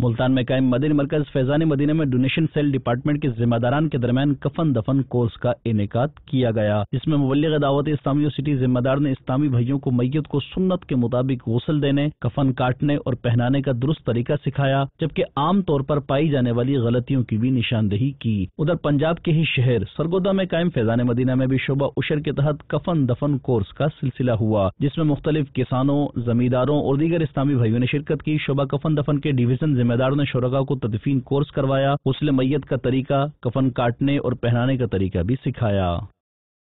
मुल्तान में कायम मदनी मरकज फैजान मदीना में डोनेशन सेल डिपार्टमेंट के जिम्मेदारान के दरमियान कफन दफन कोर्स का इनेकाद किया गया, जिसमें मुबल्लिग दावत इस्लामी सिटी जिम्मेदार ने इस्लामी भाइयों को मैयत को सुन्नत के मुताबिक गुस्ल देने, कफन काटने और पहनाने का दुरुस्त तरीका सिखाया, जबकि आम तौर पर पाई जाने वाली गलतियों की भी निशानदेही की। उधर पंजाब के ही शहर सरगोदा में कायम फैजान मदीना में भी शोबा उशर के तहत कफन दफन कोर्स का सिलसिला हुआ, जिसमें मुख्तलिफ किसानों, जमींदारों और दीगर इस्लामी भाइयों ने शिरकत की। शोबा कफन दफन के डिवीजन जिम्मेदारों ने शुरका को तदफीन कोर्स करवाया, गुस्ल मैयत का तरीका, कफन काटने और पहनाने का तरीका भी सिखाया।